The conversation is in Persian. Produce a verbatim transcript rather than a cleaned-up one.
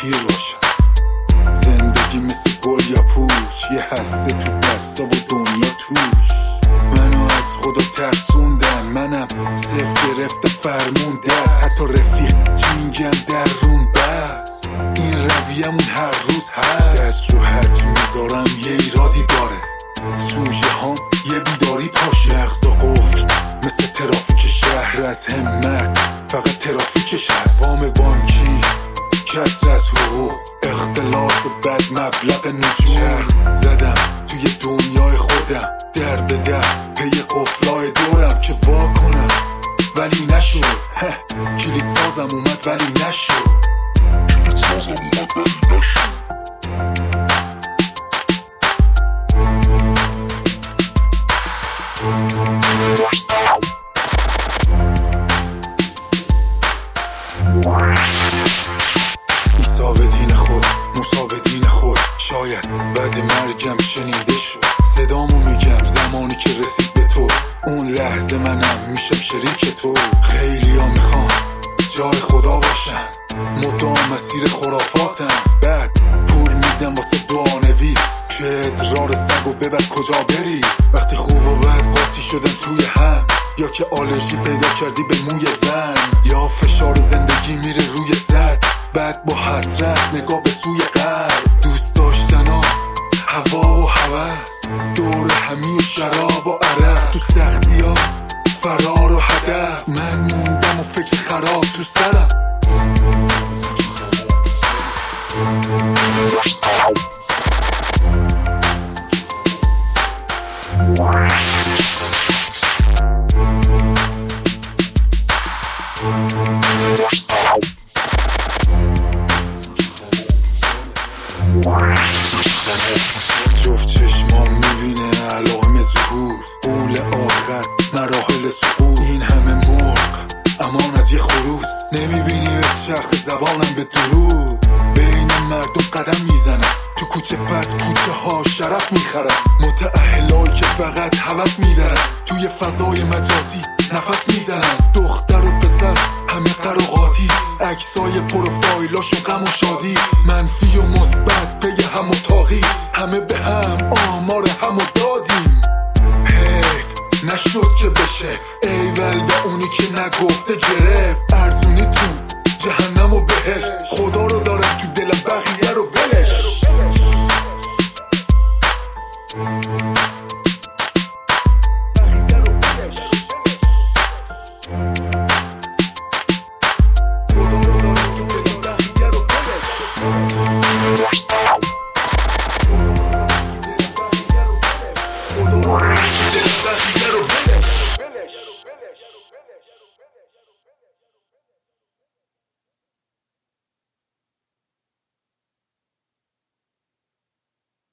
پیر باشم. زندگی مثل گل یا پوچ، یه هسته تو دستا و دنیا توش. منو از خدا ترسوندن، منم صف گرفته فرمونده است. حتی رفیق جینگم در روم بس، این رویمون هر روز هست. دست رو هرچی میذارم یه ایرادی داره، سوژه هم یه بیداری پاشه. مغزا قفل مثل ترافیک شهر، از همت فقط ترافیکش هست. وام بانکی، کسر از حقوق، اختلاس و بد مبلغ نجوم. زدم توی دنیای خودم در به در، پی قفلای دورم که وا کنم ولی نشد. کلید سازم اومد ولی نشد. کلید سازم اومد ولی نشد. عیسی به دین خود، موسی به دین خود، شاید بعد مرگم شنیده شد. صدامو میگم زمانی که رسید به تو، اون لحظه منم میشم شریک تو. خیلی ها میخوام جای خدا باشم، مدام مسیر خرافاتم. بعد پول میدم واسه دعانویس که ادرار سگو ببر کجا بری. وقتی خوب و بد قاطی شدن توی هم، یا که آلرژی پیدا کردی به موی زن، یا فشار زندگی میره روی زد. بعد با حسرت نگاه به سوی قلب، دوست داشتن ها هوا و هوس، دور همی و شراب و عرق. تو سختی ها فرار و هدف، من موندم و فکر خراب تو سرم. جفت چشمام میبینه علائم ظهور، قول آخر مراحل سقوط. این همه مرغ امان از یه خروس، نمیبینی به چرخ زبانم به درود. بین مردم قدم میزنم، تو کوچه پس کوچه ها شرف میخرم. متأهلایی که فقط هوس میدارن، توی فضای مجازی نفس میزنن. دختر و پسر همه قراقاتی، عکسای پروفایلاشون غم و شادی. منفی و مثبت پی هم و تاقی، همه به هم آمار هم و دادیم. حیف نشد که بشه ایول به اونی که نگفته گرفت.